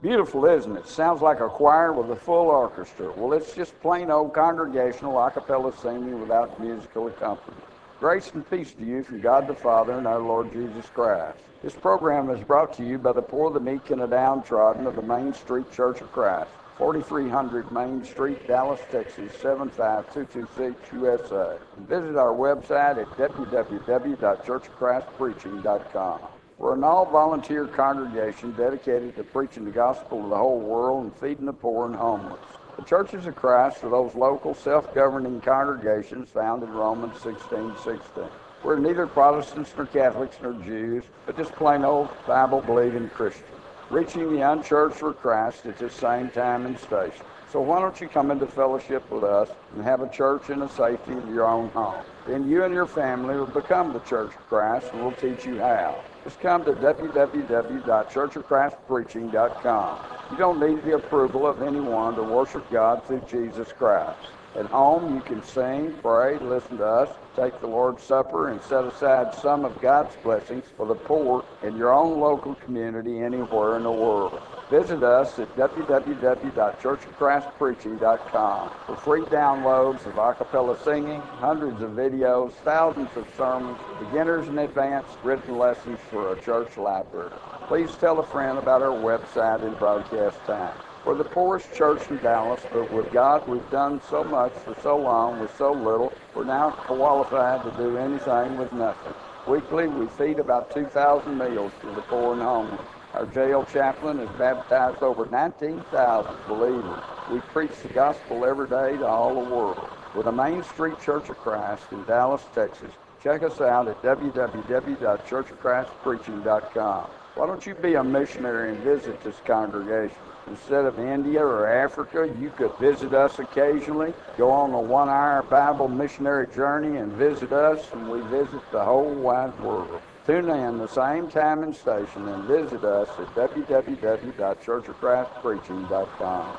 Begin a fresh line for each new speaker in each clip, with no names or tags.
Beautiful, isn't it? Sounds like a choir with a full orchestra. Well, it's just plain old congregational a cappella singing without musical accompaniment. Grace and peace to you from God the Father and our Lord Jesus Christ. This program is brought to you by the poor, the meek, and the downtrodden of the Main Street Church of Christ, 4300 Main Street, Dallas, Texas, 75226 USA. And visit our website at www.churchofchristpreaching.com. We're an all-volunteer congregation dedicated to preaching the gospel to the whole world and feeding the poor and homeless. The Churches of Christ are those local, self-governing congregations found in Romans 16:16. We're neither Protestants nor Catholics nor Jews, but just plain old Bible-believing Christians, reaching the unchurched for Christ at the same time and station. So why don't you come into fellowship with us and have a church in the safety of your own home? Then you and your family will become the Church of Christ, and we'll teach you how. Just come to www.churchofchristpreaching.com. You don't need the approval of anyone to worship God through Jesus Christ. At home, you can sing, pray, listen to us, take the Lord's Supper, and set aside some of God's blessings for the poor in your own local community anywhere in the world. Visit us at www.churchofchristpreaching.com for free downloads of a cappella singing, hundreds of videos, thousands of sermons, beginners and advanced written lessons for a church library. Please tell a friend about our website and broadcast time. We're the poorest church in Dallas, but with God, we've done so much for so long with so little, we're now qualified to do anything with nothing. Weekly, we feed about 2,000 meals for the poor and homeless. Our jail chaplain has baptized over 19,000 believers. We preach the gospel every day to all the world. We're the Main Street Church of Christ in Dallas, Texas. Check us out at www.churchofchristpreaching.com. Why don't you be a missionary and visit this congregation? Instead of India or Africa, you could visit us occasionally, go on a 1-hour Bible missionary journey and visit us, and we visit the whole wide world. Tune in the same time and station and visit us at www.churchofchristpreaching.com.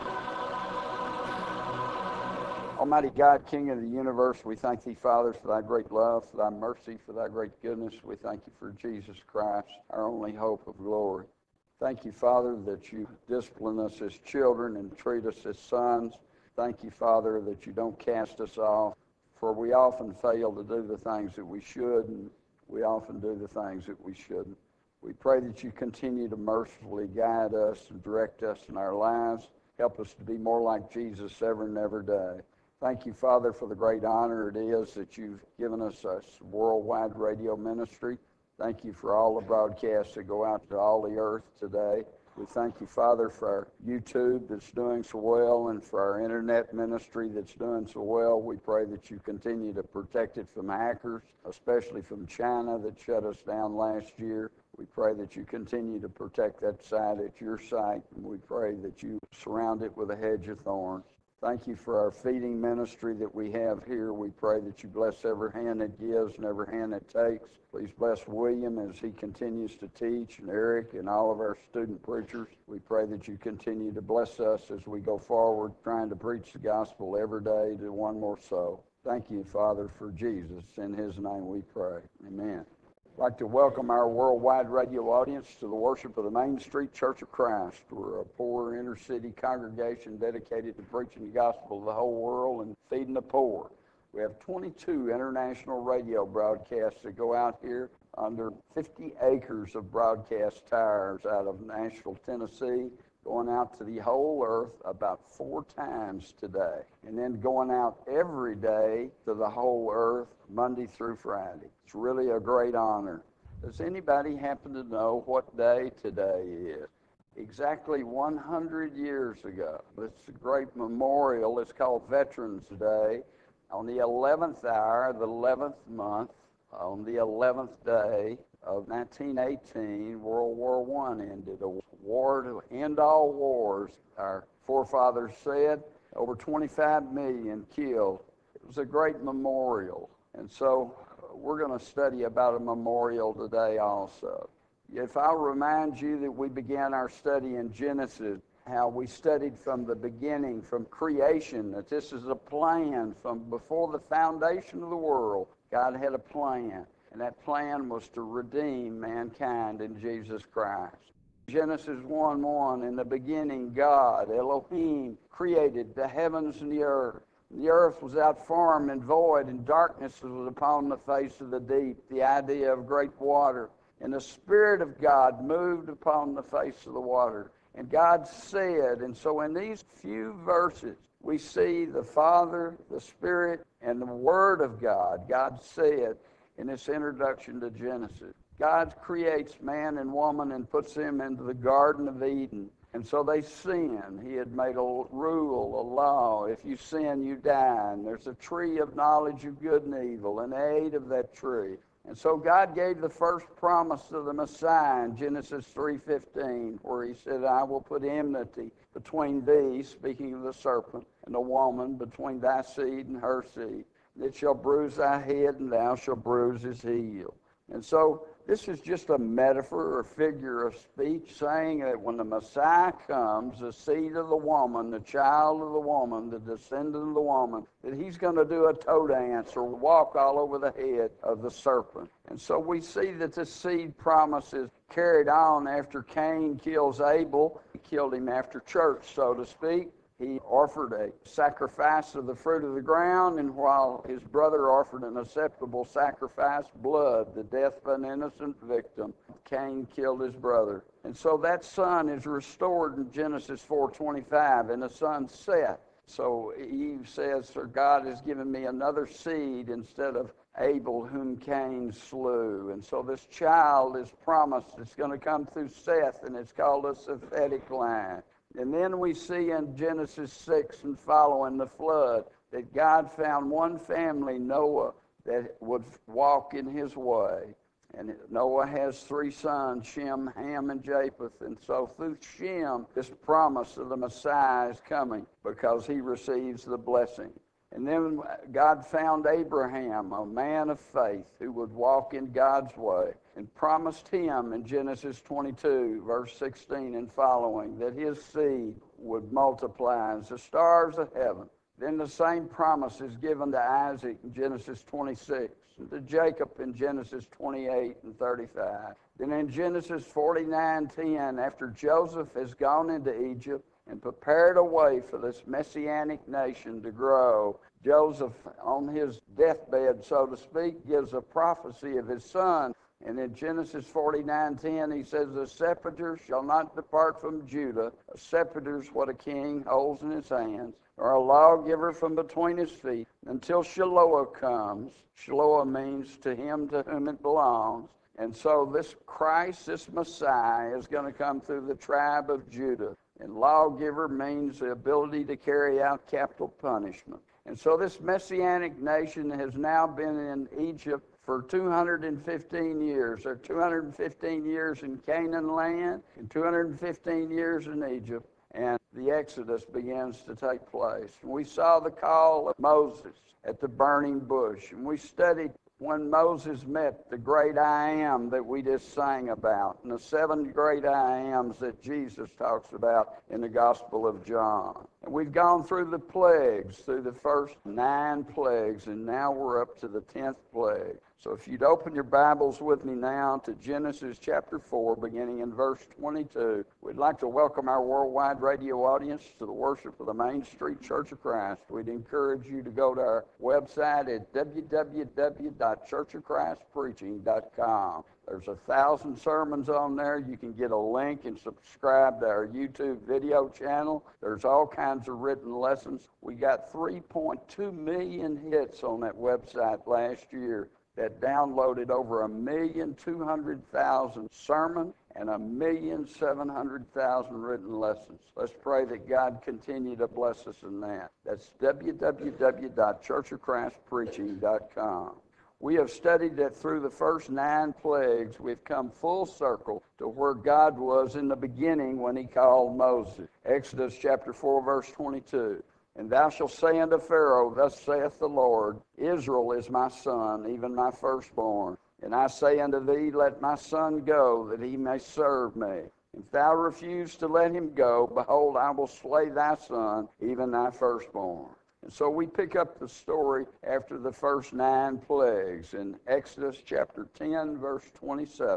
Almighty God, King of the universe, we thank thee, Father, for thy great love, for thy mercy, for thy great goodness. We thank you for Jesus Christ, our only hope of glory. Thank you, Father, that you discipline us as children and treat us as sons. Thank you, Father, that you don't cast us off, for we often fail to do the things that we should, and we often do the things that we shouldn't. We pray that you continue to mercifully guide us and direct us in our lives. Help us to be more like Jesus every and every day. Thank you, Father, for the great honor it is that you've given us a worldwide radio ministry. Thank you for all the broadcasts that go out to all the earth today. We thank you, Father, for our YouTube that's doing so well and for our internet ministry that's doing so well. We pray that you continue to protect it from hackers, especially from China that shut us down last year. We pray that you continue to protect that site at your site, and we pray that you surround it with a hedge of thorns. Thank you for our feeding ministry that we have here. We pray that you bless every hand that gives and every hand that takes. Please bless William as he continues to teach, and Eric and all of our student preachers. We pray that you continue to bless us as we go forward, trying to preach the gospel every day to one more soul. Thank you, Father, for Jesus. In his name we pray. Amen. I'd like to welcome our worldwide radio audience to the worship of the Main Street Church of Christ. We're a poor inner-city congregation dedicated to preaching the gospel to the whole world and feeding the poor. We have 22 international radio broadcasts that go out here under 50 acres of broadcast towers out of Nashville, Tennessee, going out to the whole earth about 4 times today, and then going out every day to the whole earth Monday through Friday. It's really a great honor. Does anybody happen to know what day today is? Exactly 100 years ago. It's a great memorial. It's called Veterans Day. On the 11th hour, the 11th month, on the 11th day of 1918, World War I ended. A war to end all wars, our forefathers said. Over 25 million killed. It was a great memorial. And so we're going to study about a memorial today also. If I'll remind you that we began our study in Genesis, how we studied from the beginning, from creation, that this is a plan from before the foundation of the world. God had a plan, and that plan was to redeem mankind in Jesus Christ. Genesis 1:1, in the beginning, God, Elohim, created the heavens and the earth. The earth was without form and void, and darkness was upon the face of the deep, the idea of great water. And the Spirit of God moved upon the face of the water. And God said, and so in these few verses, we see the Father, the Spirit, and the Word of God. God said in this introduction to Genesis. God creates man and woman and puts them into the Garden of Eden. And so they sin. He had made a rule, a law. If you sin, you die. And there's a tree of knowledge of good and evil, and they ate of that tree. And so God gave the first promise to the Messiah in Genesis 3:15, where he said, I will put enmity between thee, speaking of the serpent, and the woman, between thy seed and her seed. It shall bruise thy head, and thou shalt bruise his heel. And so this is just a metaphor or figure of speech saying that when the Messiah comes, the seed of the woman, the child of the woman, the descendant of the woman, that he's going to do a toe dance or walk all over the head of the serpent. And so we see that this seed promise is carried on after Cain kills Abel. He killed him after church, so to speak. He offered a sacrifice of the fruit of the ground, and while his brother offered an acceptable sacrifice, blood, the death of an innocent victim, Cain killed his brother. And so that son is restored in Genesis 4:25, and the son Seth. So Eve says, "For God has given me another seed instead of Abel, whom Cain slew." And so this child is promised. It's going to come through Seth, and it's called a Semitic line. And then we see in Genesis 6 and following the flood that God found one family, Noah, that would walk in his way. And Noah has three sons, Shem, Ham, and Japheth. And so through Shem, this promise of the Messiah is coming because he receives the blessing. And then God found Abraham, a man of faith, who would walk in God's way, and promised him in Genesis 22, verse 16 and following, that his seed would multiply as the stars of heaven. Then the same promise is given to Isaac in Genesis 26, and to Jacob in Genesis 28 and 35. Then in Genesis 49:10, after Joseph has gone into Egypt and prepared a way for this messianic nation to grow, Joseph, on his deathbed, so to speak, gives a prophecy of his son. And in Genesis 49:10, he says, "The scepter shall not depart from Judah." A scepter is what a king holds in his hands, or a lawgiver from between his feet, until Shiloh comes. Shiloh means to him to whom it belongs. And so this Christ, this Messiah, is going to come through the tribe of Judah. And lawgiver means the ability to carry out capital punishment. And so this messianic nation has now been in Egypt for 215 years. There are 215 years in Canaan land and 215 years in Egypt. And the Exodus begins to take place. And we saw the call of Moses at the burning bush. And we studied when Moses met the great I Am that we just sang about, and the seven great I Ams that Jesus talks about in the Gospel of John. And we've gone through the plagues, through the first 9 plagues, and now we're up to the 10th plague. So if you'd open your Bibles with me now to Genesis chapter 4, beginning in verse 22, we'd like to welcome our worldwide radio audience to the worship of the Main Street Church of Christ. We'd encourage you to go to our website at www.churchofchristpreaching.com. There's 1,000 sermons on there. You can get a link and subscribe to our YouTube video channel. There's all kinds of written lessons. We got 3.2 million hits on that website last year that downloaded over 1,200,000 sermons and 1,700,000 written lessons. Let's pray that God continue to bless us in that. That's www.churchofchristpreaching.com. We have studied that through the first 9 plagues, we've come full circle to where God was in the beginning when he called Moses. Exodus chapter 4, verse 22. "And thou shalt say unto Pharaoh, Thus saith the Lord, Israel is my son, even my firstborn. And I say unto thee, Let my son go, that he may serve me. If thou refuse to let him go, behold, I will slay thy son, even thy firstborn." And so we pick up the story after the first 9 plagues in Exodus chapter 10, verse 27.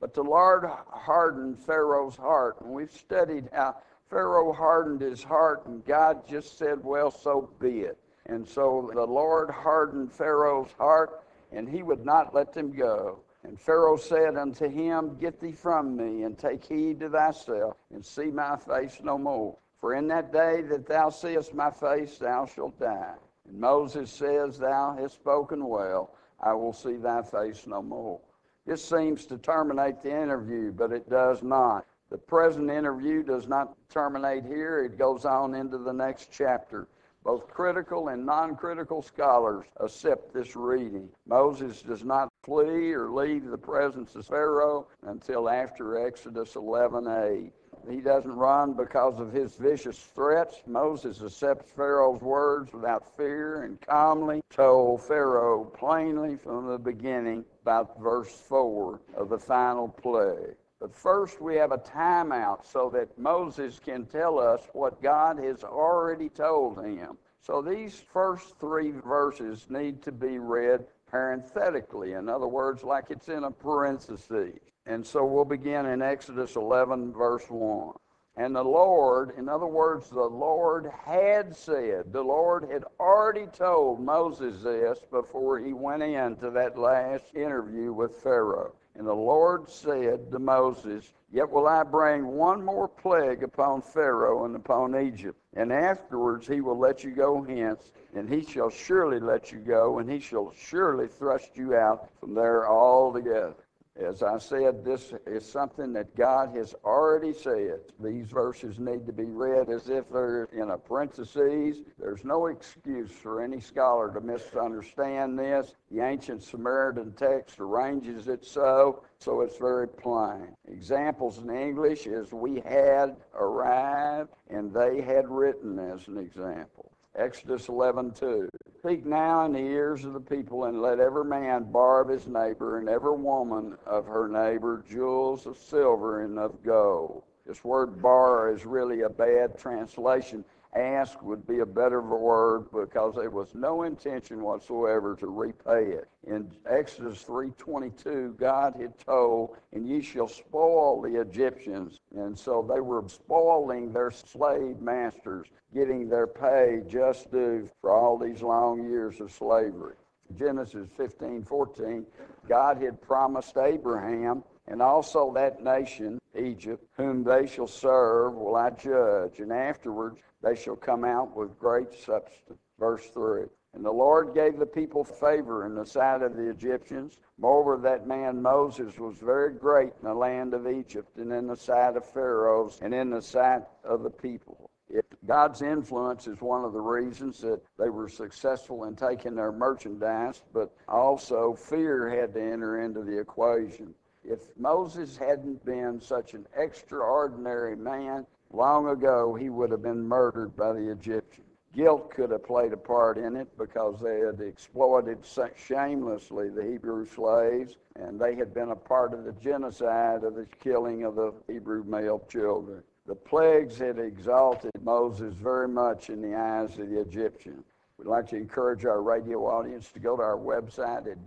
But the Lord hardened Pharaoh's heart. And we've studied how Pharaoh hardened his heart, and God just said, well, so be it. And so the Lord hardened Pharaoh's heart, and he would not let them go. And Pharaoh said unto him, Get thee from me, and take heed to thyself, and see my face no more. For in that day that thou seest my face, thou shalt die. And Moses says, Thou hast spoken well, I will see thy face no more. This seems to terminate the interview, but it does not. The present interview does not terminate here. It goes on into the next chapter. Both critical and non-critical scholars accept this reading. Moses does not flee or leave the presence of Pharaoh until after Exodus 11:8. He doesn't run because of his vicious threats. Moses accepts Pharaoh's words without fear and calmly told Pharaoh plainly from the beginning about verse 4 of the final plague. But first we have a timeout so that Moses can tell us what God has already told him. So these first 3 verses need to be read parenthetically. In other words, like it's in a parenthesis. And so we'll begin in Exodus 11, verse 1. And the Lord, in other words, the Lord had said, the Lord had already told Moses this before he went into that last interview with Pharaoh. And the Lord said to Moses, Yet will I bring one more plague upon Pharaoh and upon Egypt, and afterwards he will let you go hence, and he shall surely let you go, and he shall surely thrust you out from there altogether. As I said, this is something that God has already said. These verses need to be read as if they're in a parenthesis. There's no excuse for any scholar to misunderstand this. The ancient Samaritan text arranges it so it's very plain. Examples in English is we had arrived and they had written as an example. Exodus 11:2. Speak now in the ears of the people, and let every man borrow of his neighbor, and every woman of her neighbor, jewels of silver and of gold. This word borrow is really a bad translation. Ask would be a better word because there was no intention whatsoever to repay it. In Exodus 3:22, God had told, and ye shall spoil the Egyptians. And so they were spoiling their slave masters, getting their pay just due for all these long years of slavery. Genesis 15:14, God had promised Abraham and also that nation, Egypt, whom they shall serve will I judge, and afterwards they shall come out with great substance. Verse 3. And the Lord gave the people favor in the sight of the Egyptians. Moreover, that man Moses was very great in the land of Egypt, and in the sight of Pharaoh, and in the sight of the people. God's influence is one of the reasons that they were successful in taking their merchandise, but also fear had to enter into the equation. If Moses hadn't been such an extraordinary man, long ago he would have been murdered by the Egyptians. Guilt could have played a part in it because they had exploited shamelessly the Hebrew slaves, and they had been a part of the genocide of the killing of the Hebrew male children. The plagues had exalted Moses very much in the eyes of the Egyptians. We'd like to encourage our radio audience to go to our website at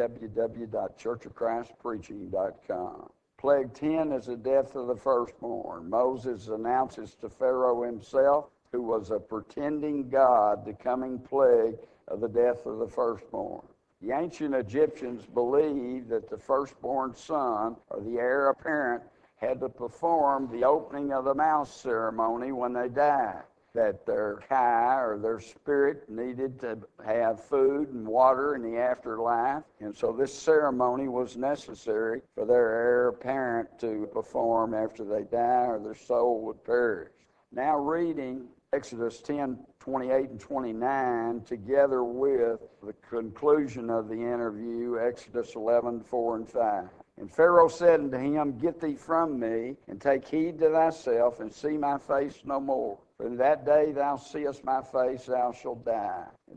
www.churchofchristpreaching.com. Plague 10 is the death of the firstborn. Moses announces to Pharaoh himself, who was a pretending god, the coming plague of the death of the firstborn. The ancient Egyptians believed that the firstborn son, or the heir apparent, had to perform the opening of the mouth ceremony when they died, that their kai, or their spirit, needed to have food and water in the afterlife, and so this ceremony was necessary for their heir apparent to perform after they die, or their soul would perish. Now reading Exodus 10:28 and 29, together with the conclusion of the interview, Exodus 11:4 and 5. And Pharaoh said unto him, Get thee from me, and take heed to thyself, and see my face no more. For in that day thou seest my face, thou shalt die. And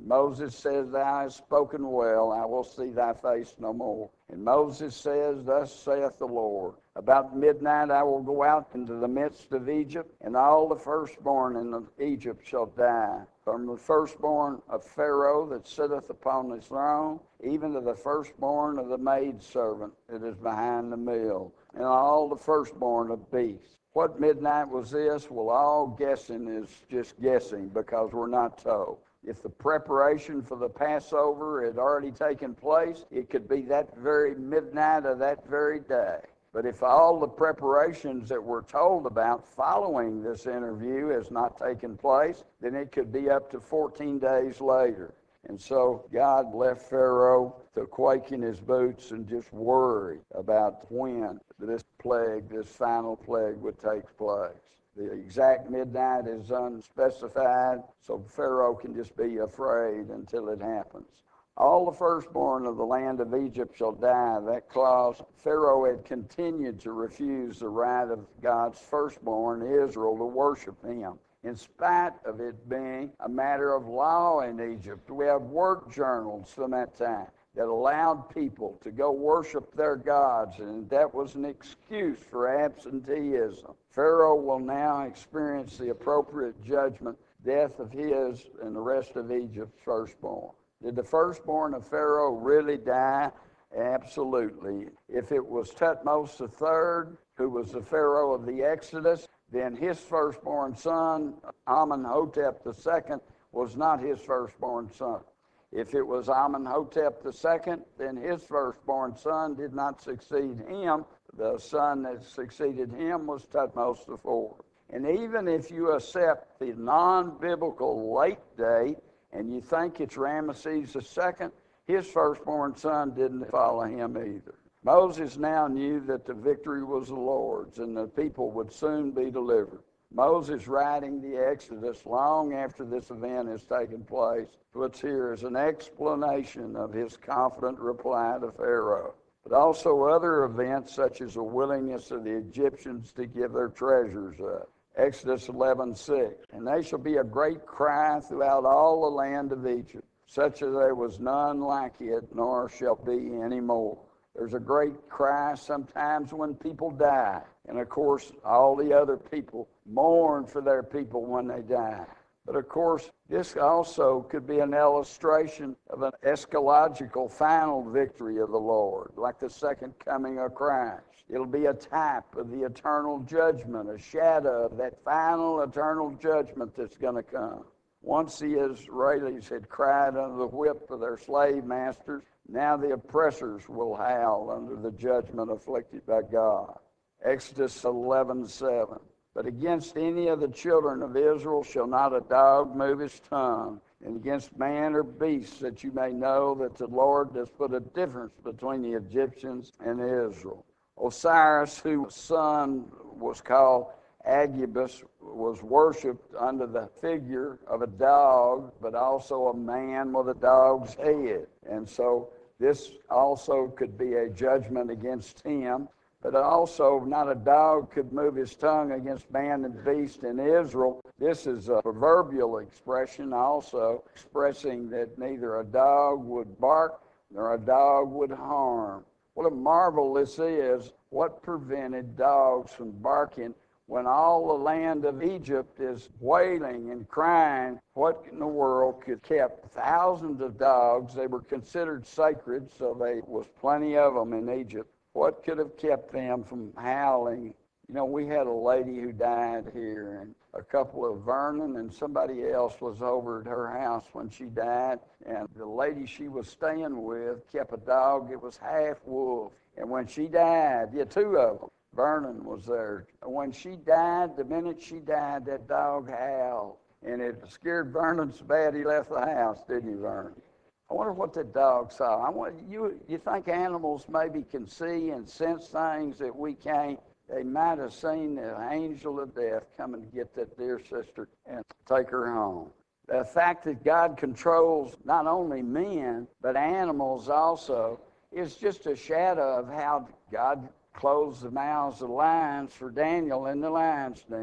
Moses says, thou hast spoken well, I will see thy face no more. And Moses says, thus saith the Lord, about midnight I will go out into the midst of Egypt, and all the firstborn in Egypt shall die, from the firstborn of Pharaoh that sitteth upon his throne, even to the firstborn of the maidservant that is behind the mill, and all the firstborn of beasts. What midnight was this? Well, all guessing is just guessing because we're not told. If the preparation for the Passover had already taken place, it could be that very midnight of that very day. But if all the preparations that we're told about following this interview has not taken place, then it could be up to 14 days later. And so God left Pharaoh to quake in his boots and just worry about when this plague, this final plague, would take place. The exact midnight is unspecified, so Pharaoh can just be afraid until it happens. All the firstborn of the land of Egypt shall die. That clause, Pharaoh had continued to refuse the right of God's firstborn, Israel, to worship him, in spite of it being a matter of law in Egypt. We have work journals from that time that allowed people to go worship their gods, and that was an excuse for absenteeism. Pharaoh will now experience the appropriate judgment, death of his and the rest of Egypt's firstborn. Did the firstborn of Pharaoh really die? Absolutely. If it was Thutmose III, who was the Pharaoh of the Exodus, then his firstborn son, Amenhotep II, was not his firstborn son. If it was Amenhotep II, then his firstborn son did not succeed him. The son that succeeded him was Thutmose IV. And even if you accept the non-biblical late date and you think it's Ramesses II, his firstborn son didn't follow him either. Moses now knew that the victory was the Lord's and the people would soon be delivered. Moses, writing the Exodus long after this event has taken place, puts here as an explanation of his confident reply to Pharaoh. But also other events such as the willingness of the Egyptians to give their treasures up. Exodus 11:6, and they shall be a great cry throughout all the land of Egypt, such as there was none like it, nor shall be any more. There's a great cry sometimes when people die. And of course, all the other people mourn for their people when they die. But of course, this also could be an illustration of an eschatological final victory of the Lord, like the second coming of Christ. It'll be a type of the eternal judgment, a shadow of that final eternal judgment that's going to come. Once the Israelis had cried under the whip of their slave masters, now the oppressors will howl under the judgment afflicted by God. Exodus 11:7. But against any of the children of Israel shall not a dog move his tongue, and against man or beast, that you may know that the Lord does put a difference between the Egyptians and Israel. Osiris, whose son was called Agabus, was worshipped under the figure of a dog, but also a man with a dog's head. And so this also could be a judgment against him. But also, not a dog could move his tongue against man and beast in Israel. This is a proverbial expression also, expressing that neither a dog would bark nor a dog would harm. What a marvel this is. What prevented dogs from barking when all the land of Egypt is wailing and crying? What in the world could keep thousands of dogs? They were considered sacred, so there was plenty of them in Egypt. What could have kept them from howling? You know, we had a lady who died here, and a couple of Vernon and somebody else was over at her house when she died, and the lady she was staying with kept a dog. It was half wolf, and when she died, two of them, Vernon was there. When she died, the minute she died, that dog howled, and it scared Vernon so bad he left the house, didn't you, Vernon? I wonder what that dog saw. You think animals maybe can see and sense things that we can't? They might have seen the angel of death come and get that dear sister and take her home. The fact that God controls not only men, but animals also, is just a shadow of how God closed the mouths of lions for Daniel in the lion's den.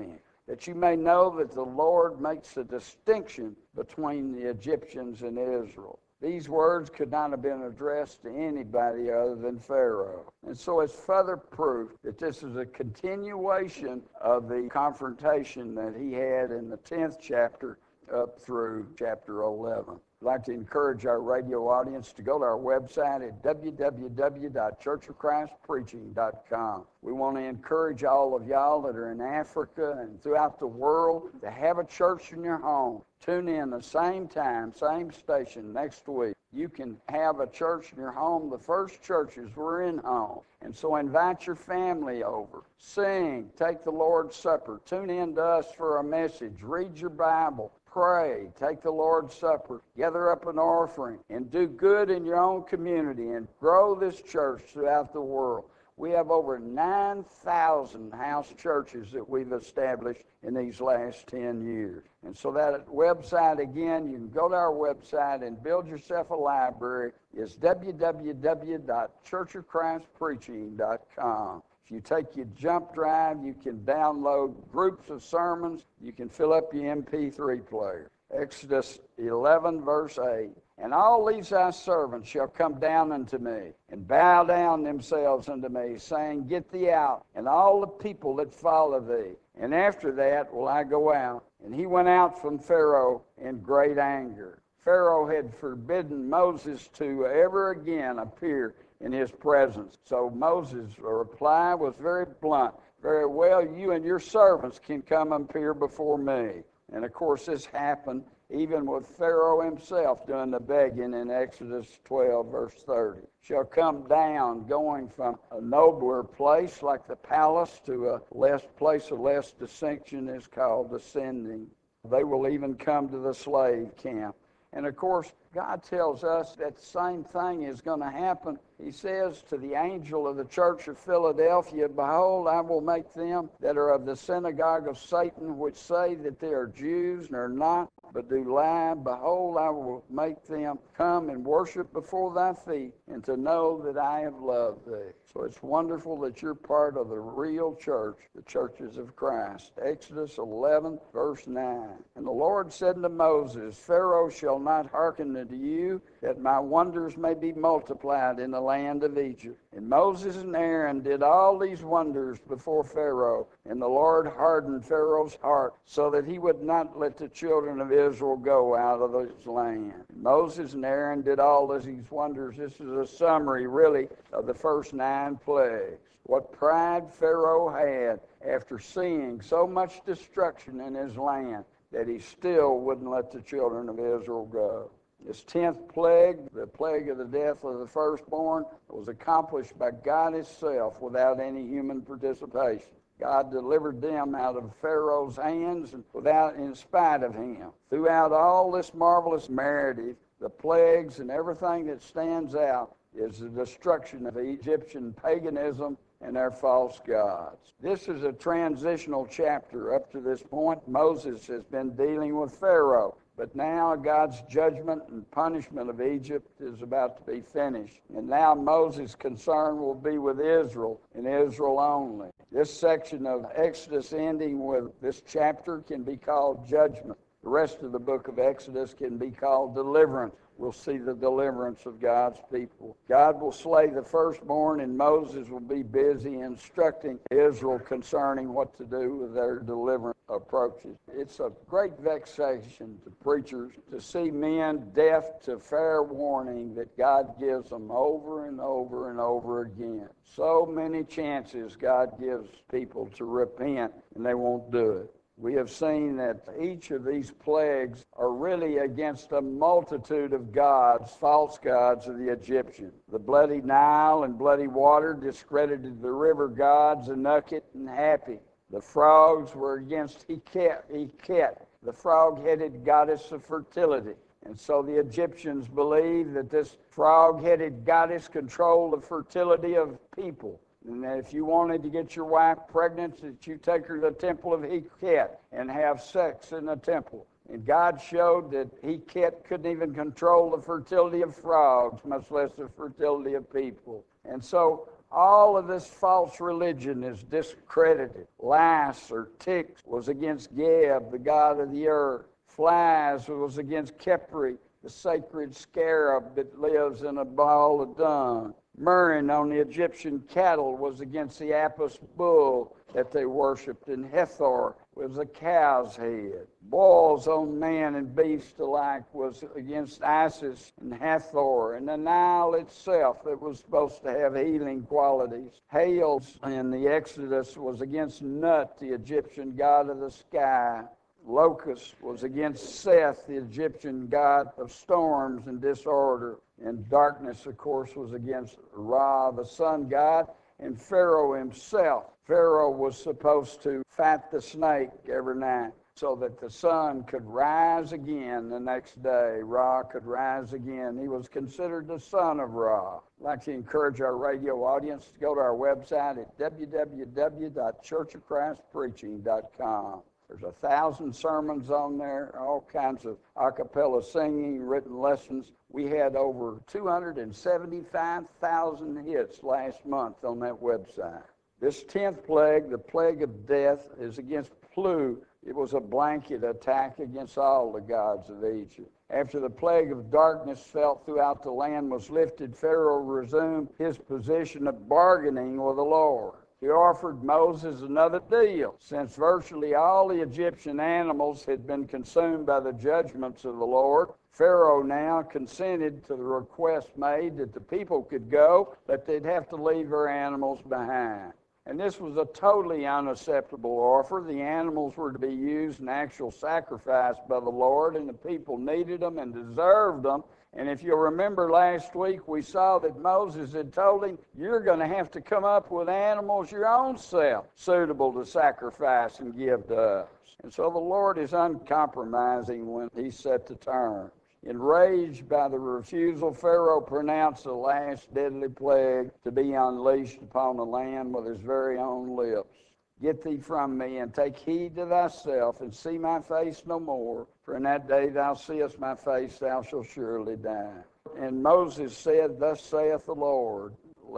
that you may know that the Lord makes a distinction between the Egyptians and Israel. These words could not have been addressed to anybody other than Pharaoh. And so it's further proof that this is a continuation of the confrontation that he had in the 10th chapter up through chapter 11. I'd like to encourage our radio audience to go to our website at www.churchofchristpreaching.com. We want to encourage all of y'all that are in Africa and throughout the world to have a church in your home. Tune in the same time, same station next week. You can have a church in your home. The first churches were in home. And so invite your family over. Sing, take the Lord's Supper. Tune in to us for a message. Read your Bible. Pray, take the Lord's Supper, gather up an offering, and do good in your own community and grow this church throughout the world. We have over 9,000 house churches that we've established in these last 10 years. And so that website, again, you can go to our website and build yourself a library. It's www.churchofchristpreaching.com. If you take your jump drive, you can download groups of sermons. You can fill up your MP3 player. Exodus 11, verse 8. And all these thy servants shall come down unto me, and bow down themselves unto me, saying, Get thee out, and all the people that follow thee. And after that will I go out. And he went out from Pharaoh in great anger. Pharaoh had forbidden Moses to ever again appear in his presence. So Moses' reply was very blunt. Very well, you and your servants can come and appear before me. And of course, this happened even with Pharaoh himself doing the begging in Exodus 12, verse 30. Shall come down, going from a nobler place like the palace to a place of less distinction is called descending. They will even come to the slave camp. And of course, God tells us that the same thing is going to happen. He says to the angel of the church of Philadelphia, Behold, I will make them that are of the synagogue of Satan, which say that they are Jews and are not, but do lie. Behold, I will make them come and worship before thy feet, and to know that I have loved thee. So it's wonderful that you're part of the real church, the churches of Christ. Exodus 11, verse 9. And the Lord said unto Moses, Pharaoh shall not hearken unto you, that my wonders may be multiplied in the land of Egypt. And Moses and Aaron did all these wonders before Pharaoh, and the Lord hardened Pharaoh's heart, so that he would not let the children of Israel go out of his land. And Moses and Aaron did all these wonders. This is a summary, really, of the first 9 plagues. What pride Pharaoh had after seeing so much destruction in his land, that he still wouldn't let the children of Israel go. This 10th plague, the plague of the death of the firstborn, was accomplished by God himself without any human participation. God delivered them out of Pharaoh's hands and in spite of him. Throughout all this marvelous narrative, the plagues and everything that stands out is the destruction of Egyptian paganism and their false gods. This is a transitional chapter. Up to this point, Moses has been dealing with Pharaoh. But now God's judgment and punishment of Egypt is about to be finished. And now Moses' concern will be with Israel and Israel only. This section of Exodus ending with this chapter can be called judgment. The rest of the book of Exodus can be called deliverance. We'll see the deliverance of God's people. God will slay the firstborn, and Moses will be busy instructing Israel concerning what to do with their deliverance approaches. It's a great vexation to preachers to see men deaf to fair warning that God gives them over and over and over again. So many chances God gives people to repent, and they won't do it. We have seen that each of these plagues are really against a multitude of gods, false gods of the Egyptians. The bloody Nile and bloody water discredited the river gods, Anuket and Hapi. The frogs were against Heket, the frog-headed goddess of fertility. And so the Egyptians believed that this frog-headed goddess controlled the fertility of people. And that if you wanted to get your wife pregnant, that you take her to the temple of Heket and have sex in the temple. And God showed that Heket couldn't even control the fertility of frogs, much less the fertility of people. And so All of this false religion is discredited. Lice or ticks was against Geb, the god of the earth. Flies was against Khepri, the sacred scarab that lives in a ball of dung. Murrin on the Egyptian cattle was against the Apis bull that they worshipped, and Hathor was a cow's head. Boils on man and beast alike was against Isis and Hathor, and the Nile itself that was supposed to have healing qualities. Hails in the Exodus was against Nut, the Egyptian god of the sky. Locust was against Seth, the Egyptian god of storms and disorder. And darkness, of course, was against Ra, the sun god, and Pharaoh himself. Pharaoh was supposed to fight the snake every night so that the sun could rise again the next day. Ra could rise again. He was considered the son of Ra. I'd like to encourage our radio audience to go to our website at www.churchofchristpreaching.com. There's 1,000 sermons on there, all kinds of a cappella singing, written lessons. We had over 275,000 hits last month on that website. This 10th plague, the plague of death, is against Plu. It was a blanket attack against all the gods of Egypt. After the plague of darkness felt throughout the land was lifted, Pharaoh resumed his position of bargaining with the Lord. He offered Moses another deal. Since virtually all the Egyptian animals had been consumed by the judgments of the Lord, Pharaoh now consented to the request made that the people could go, but they'd have to leave their animals behind. And this was a totally unacceptable offer. The animals were to be used in actual sacrifice by the Lord, and the people needed them and deserved them. And if you'll remember last week, we saw that Moses had told him, you're going to have to come up with animals your own self, suitable to sacrifice and give to us. And so the Lord is uncompromising when he's set the terms. Enraged by the refusal, Pharaoh pronounced the last deadly plague to be unleashed upon the land with his very own lips. Get thee from me, and take heed to thyself, and see my face no more. For in that day thou seest my face, thou shalt surely die. And Moses said, Thus saith the Lord,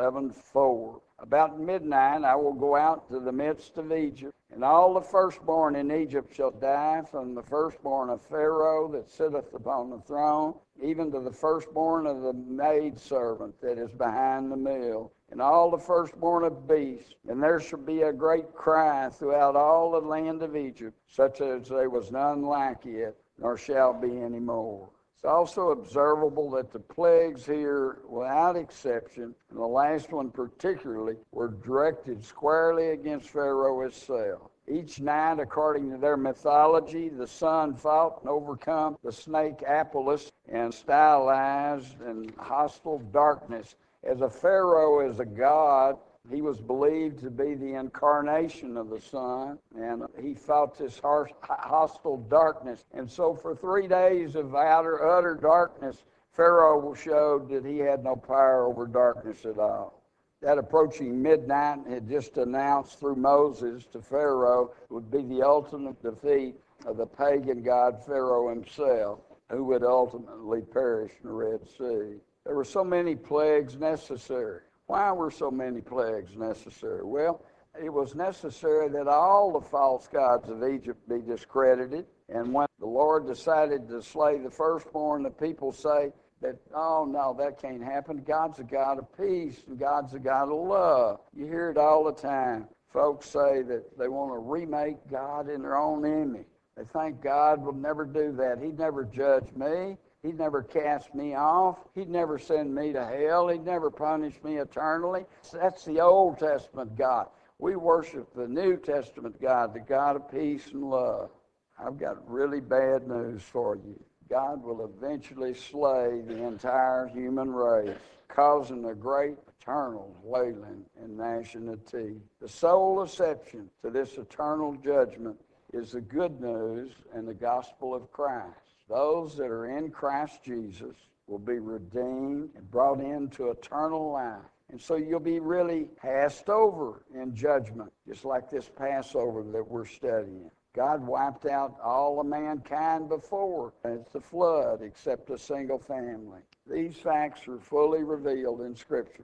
11:4. About midnight I will go out to the midst of Egypt, and all the firstborn in Egypt shall die, from the firstborn of Pharaoh that sitteth upon the throne, even to the firstborn of the maidservant that is behind the mill, and all the firstborn of beasts. And there shall be a great cry throughout all the land of Egypt, such as there was none like it, nor shall be any more. It's also observable that the plagues here, without exception, and the last one particularly, were directed squarely against Pharaoh himself. Each night, according to their mythology, the sun fought and overcome the snake Apollos and stylized and hostile darkness. As a Pharaoh is a god, he was believed to be the incarnation of the sun, and he fought this hostile darkness. And so for 3 days of utter darkness, Pharaoh showed that he had no power over darkness at all. That approaching midnight had just announced through Moses to Pharaoh would be the ultimate defeat of the pagan god Pharaoh himself, who would ultimately perish in the Red Sea. There were so many plagues necessary. Why were so many plagues necessary? Well, it was necessary that all the false gods of Egypt be discredited. And when the Lord decided to slay the firstborn, the people say that, oh, no, that can't happen. God's a God of peace, and God's a God of love. You hear it all the time. Folks say that they want to remake God in their own image. They think God will never do that. He'd never judge me. He'd never cast me off. He'd never send me to hell. He'd never punish me eternally. That's the Old Testament God. We worship the New Testament God, the God of peace and love. I've got really bad news for you. God will eventually slay the entire human race, causing a great eternal wailing and gnashing of teeth. The sole exception to this eternal judgment is the good news and the gospel of Christ. Those that are in Christ Jesus will be redeemed and brought into eternal life. And so you'll be really passed over in judgment, just like this Passover that we're studying. God wiped out all of mankind before. It's the flood, except a single family. These facts are fully revealed in Scripture.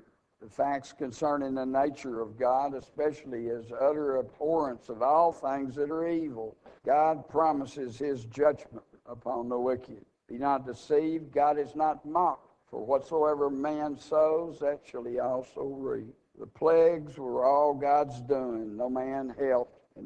The facts concerning the nature of God, especially his utter abhorrence of all things that are evil. God promises his judgment upon the wicked. Be not deceived, God is not mocked. For whatsoever man sows, that shall he also reap. The plagues were all God's doing. No man helped, and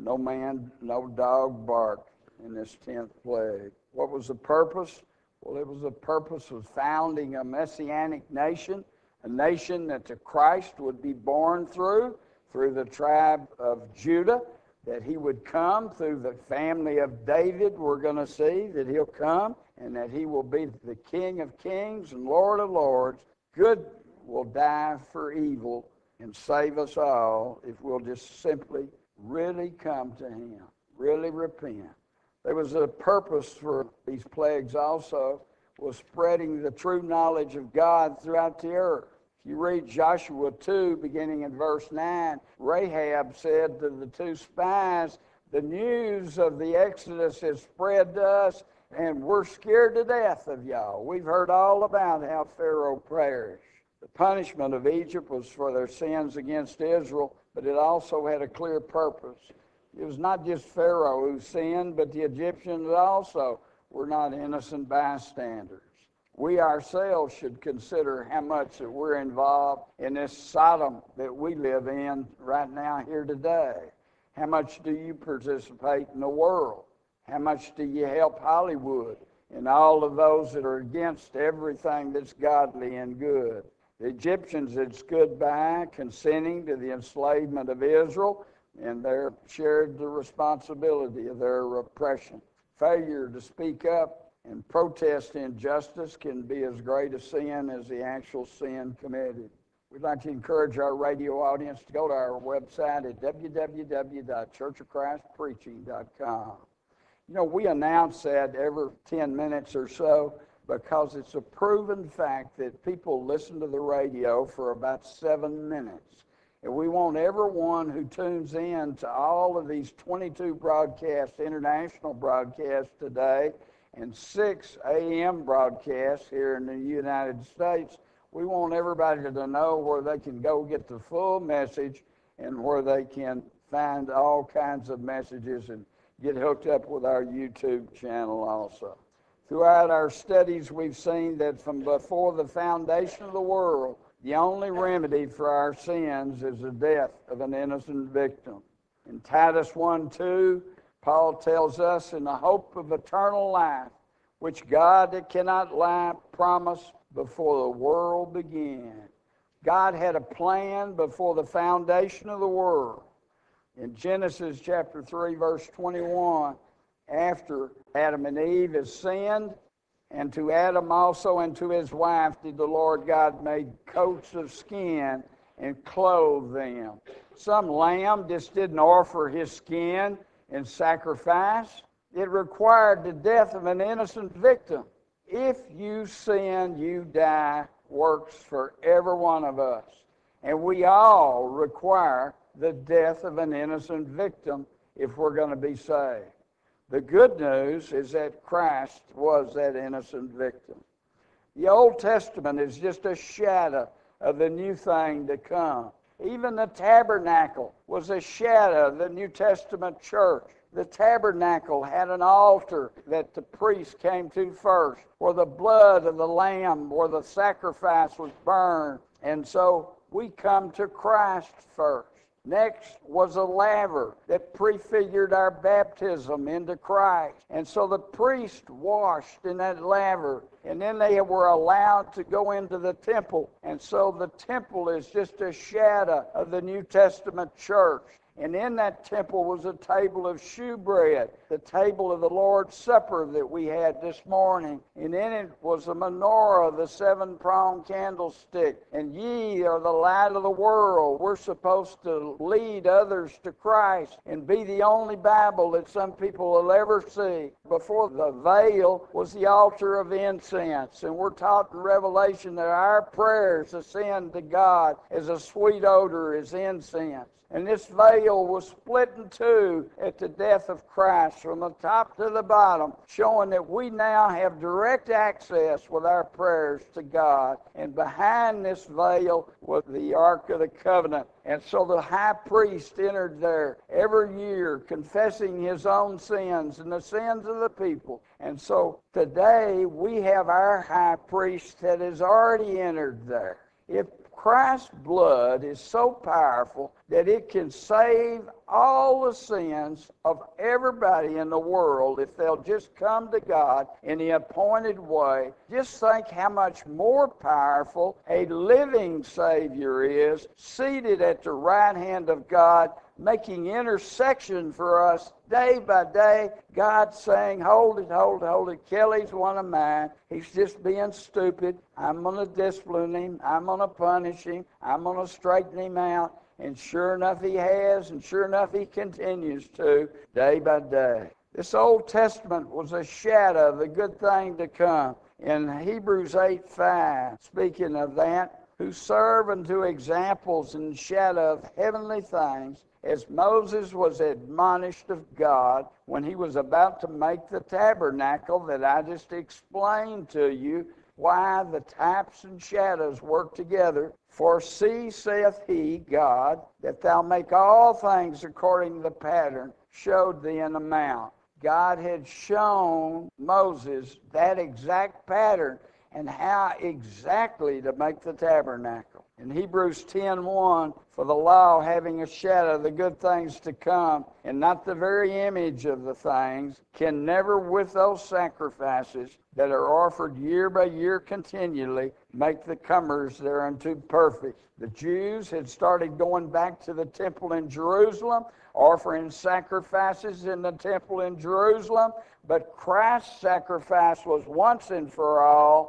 no dog barked in this 10th plague. What was the purpose? Well, it was the purpose of founding a messianic nation, a nation that the Christ would be born through the tribe of Judah, that he would come through the family of David. We're going to see that he'll come, and that he will be the King of kings and Lord of lords. Good will die for evil and save us all if we'll just simply really come to him, really repent. There was a purpose for these plagues also, was spreading the true knowledge of God throughout the earth. If you read Joshua 2, beginning in verse 9, Rahab said to the two spies, the news of the Exodus has spread to us, and we're scared to death of y'all. We've heard all about how Pharaoh perished. The punishment of Egypt was for their sins against Israel, but it also had a clear purpose. It was not just Pharaoh who sinned, but the Egyptians also were not innocent bystanders. We ourselves should consider how much that we're involved in this Sodom that we live in right now here today. How much do you participate in the world? How much do you help Hollywood and all of those that are against everything that's godly and good? The Egyptians had stood by, consenting to the enslavement of Israel, and they shared the responsibility of their oppression. Failure to speak up and protest injustice can be as great a sin as the actual sin committed. We'd like to encourage our radio audience to go to our website at www.churchofchristpreaching.com. You know, we announce that every 10 minutes or so because it's a proven fact that people listen to the radio for about 7 minutes. And we want everyone who tunes in to all of these 22 broadcasts, international broadcasts today, and 6 AM broadcasts here in the United States, we want everybody to know where they can go get the full message and where they can find all kinds of messages and get hooked up with our YouTube channel also. Throughout our studies, we've seen that from before the foundation of the world, the only remedy for our sins is the death of an innocent victim. In Titus 1:2, Paul tells us, in the hope of eternal life, which God that cannot lie promised before the world began. God had a plan before the foundation of the world. In Genesis chapter 3, verse 21, after Adam and Eve had sinned, and to Adam also and to his wife did the Lord God make coats of skin and clothe them. Some lamb just didn't offer his skin in sacrifice. It required the death of an innocent victim. If you sin, you die works for every one of us. And we all require the death of an innocent victim if we're going to be saved. The good news is that Christ was that innocent victim. The Old Testament is just a shadow of the new thing to come. Even the tabernacle was a shadow of the New Testament church. The tabernacle had an altar that the priest came to first, where the blood of the lamb, where the sacrifice was burned. And so we come to Christ first. Next was a laver that prefigured our baptism into Christ. And so the priest washed in that laver, and then they were allowed to go into the temple. And so the temple is just a shadow of the New Testament church. And in that temple was a table of shewbread, the table of the Lord's Supper that we had this morning. And in it was a menorah, the 7-pronged candlestick. And ye are the light of the world. We're supposed to lead others to Christ and be the only Bible that some people will ever see. Before the veil was the altar of incense. And we're taught in Revelation that our prayers ascend to God as a sweet odor, as incense. And this veil veil was split in two at the death of Christ from the top to the bottom, showing that we now have direct access with our prayers to God. And behind this veil was the Ark of the Covenant. And so the high priest entered there every year, confessing his own sins and the sins of the people. And so today we have our high priest that has already entered there. If Christ's blood is so powerful that it can save all the sins of everybody in the world if they'll just come to God in the appointed way, just think how much more powerful a living Savior is, seated at the right hand of God, making intercession for us day by day. God saying, hold it, hold it, hold it. Kelly's one of mine. He's just being stupid. I'm going to discipline him. I'm going to punish him. I'm going to straighten him out. And sure enough, he has, and sure enough, he continues to day by day. This Old Testament was a shadow of the good thing to come. In Hebrews 8:5, speaking of that, who serve unto examples and shadow of heavenly things, as Moses was admonished of God when he was about to make the tabernacle that I just explained to you, why the types and shadows work together. For see, saith he, God, that thou make all things according to the pattern showed thee in the mount. God had shown Moses that exact pattern and how exactly to make the tabernacle. In Hebrews 10:1, for the law having a shadow of the good things to come, and not the very image of the things, can never with those sacrifices that are offered year by year continually make the comers thereunto perfect. The Jews had started going back to the temple in Jerusalem, offering sacrifices in the temple in Jerusalem, but Christ's sacrifice was once and for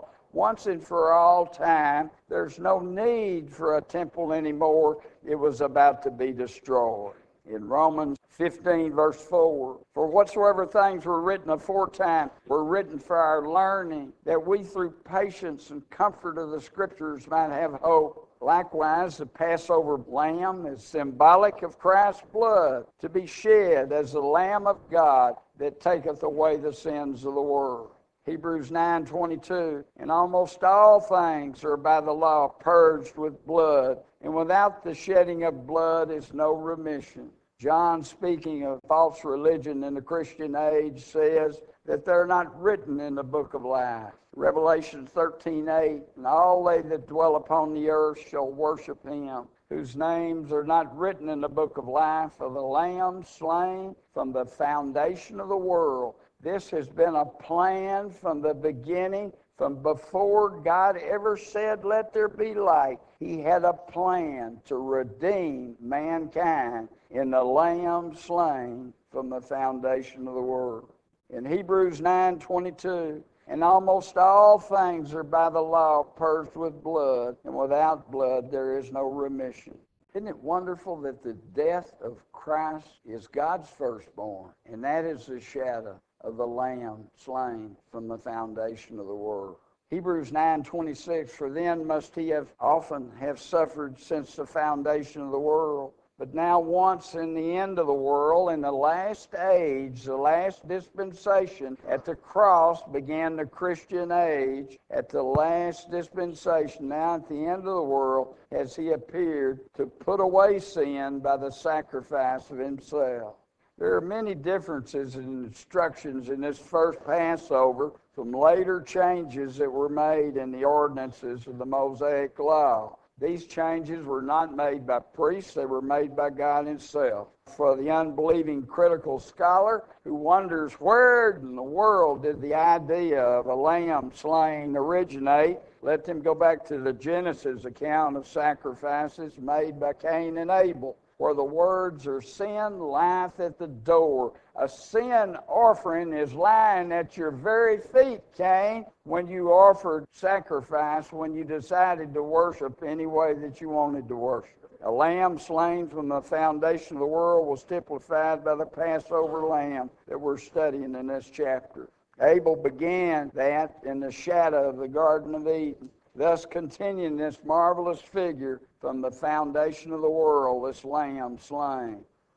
all time. There's no need for a temple anymore. It was about to be destroyed. In Romans 15, verse 4, for whatsoever things were written aforetime were written for our learning, that we through patience and comfort of the Scriptures might have hope. Likewise, the Passover lamb is symbolic of Christ's blood to be shed as the Lamb of God that taketh away the sins of the world. Hebrews 9:22, and almost all things are by the law purged with blood, and without the shedding of blood is no remission. John, speaking of false religion in the Christian age, says that they're not written in the book of life. Revelation 13:8, and all they that dwell upon the earth shall worship him, whose names are not written in the book of life of the Lamb slain from the foundation of the world. This has been a plan from the beginning, from before God ever said, let there be light. He had a plan to redeem mankind in the Lamb slain from the foundation of the world. In Hebrews 9:22, and almost all things are by the law purged with blood, and without blood there is no remission. Isn't it wonderful that the death of Christ is God's firstborn, and that is the shadow of the Lamb slain from the foundation of the world. Hebrews 9:26, for then must he have often have suffered since the foundation of the world. But now once in the end of the world, in the last age, the last dispensation, at the cross began the Christian age. At the last dispensation, now at the end of the world, has he appeared to put away sin by the sacrifice of himself. There are many differences in instructions in this first Passover from later changes that were made in the ordinances of the Mosaic Law. These changes were not made by priests, they were made by God himself. For the unbelieving critical scholar who wonders where in the world did the idea of a lamb slain originate, let them go back to the Genesis account of sacrifices made by Cain and Abel, where the words are, sin lieth at the door. A sin offering is lying at your very feet, Cain, when you offered sacrifice, when you decided to worship any way that you wanted to worship. A lamb slain from the foundation of the world was typified by the Passover lamb that we're studying in this chapter. Abel began that in the shadow of the Garden of Eden, thus continuing this marvelous figure from the foundation of the world, this lamb slain.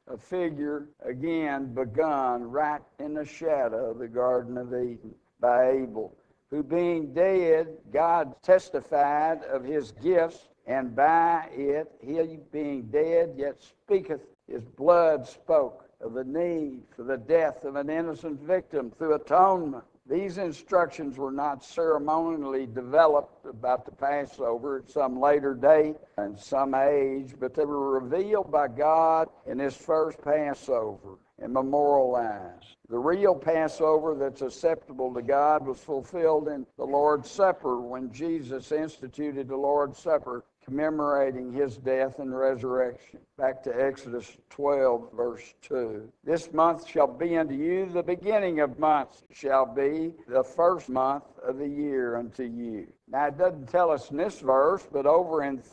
a figure again begun right in the shadow of the Garden of Eden by Abel, who being dead, God testified of his gifts, and by it, he being dead, yet speaketh, his blood spoke of the need for the death of an innocent victim through atonement. These instructions were not ceremonially developed about the Passover at some later date and some age, but they were revealed by God in his first Passover and memorialized. The real Passover that's acceptable to God was fulfilled in the Lord's Supper when Jesus instituted the Lord's Supper, commemorating his death and resurrection. Back to Exodus 12, verse 2. This month shall be unto you the beginning of months, shall be the first month of the year unto you. Now, it doesn't tell us in this verse, but over in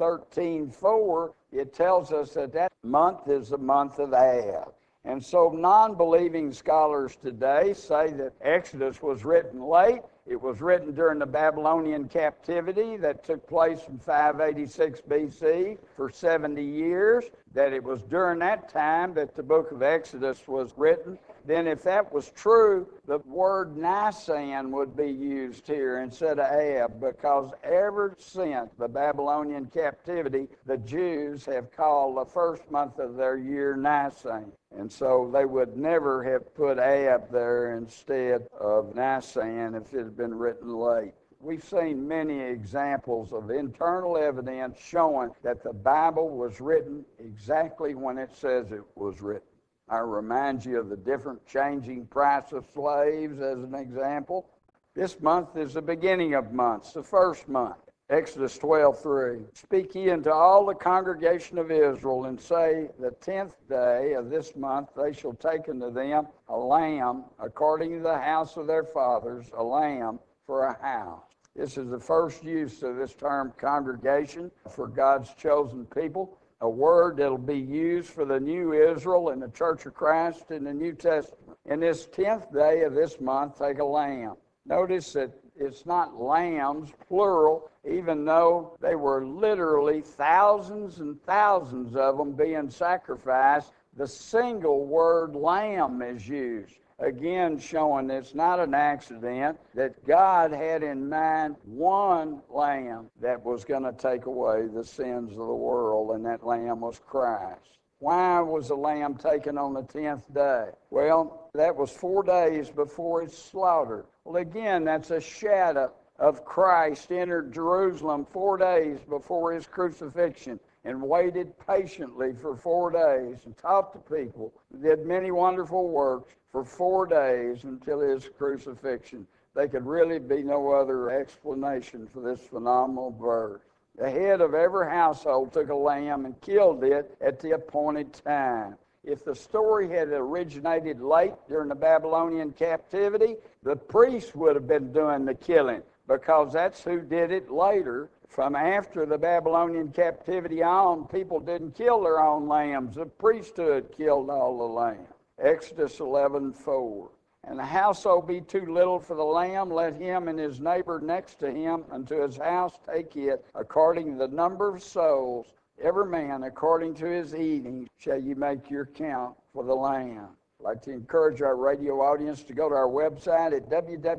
13:4, it tells us that that month is the month of Ab. And so non-believing scholars today say that Exodus was written late. It was written during the Babylonian captivity that took place in 586 BC for 70 years, that it was during that time that the book of Exodus was written. Then if that was true, the word Nisan would be used here instead of Ab, because ever since the Babylonian captivity, the Jews have called the first month of their year Nisan. And so they would never have put Ab there instead of Nisan if it had been written late. We've seen many examples of internal evidence showing that the Bible was written exactly when it says it was written. I remind you of the different changing price of slaves as an example. This month is the beginning of months, the first month. Exodus 12:3. Speak ye unto all the congregation of Israel, and say, the 10th day of this month they shall take unto them a lamb, according to the house of their fathers, a lamb for a house. This is the first use of this term congregation for God's chosen people, a word that'll be used for the new Israel and the Church of Christ in the New Testament. In this 10th day of this month, take a lamb. Notice that it's not lambs, plural, even though they were literally thousands and thousands of them being sacrificed. The single word lamb is used. Again, showing it's not an accident, that God had in mind one lamb that was going to take away the sins of the world, and that lamb was Christ. Why was the lamb taken on the 10th day? Well, that was 4 days before its slaughter. Well, again, that's a shadow of Christ entered Jerusalem 4 days before his crucifixion and waited patiently for 4 days and taught the people, did many wonderful works for 4 days until his crucifixion. There could really be no other explanation for this phenomenal verse. The head of every household took a lamb and killed it at the appointed time. If the story had originated late during the Babylonian captivity, the priests would have been doing the killing, because that's who did it later. From after the Babylonian captivity on, people didn't kill their own lambs. The priesthood killed all the lambs. Exodus 11:4. And the household be too little for the lamb, let him and his neighbor next to him unto his house take it, according to the number of souls, every man according to his eating shall you make your count for the lamb. I'd like to encourage our radio audience to go to our website at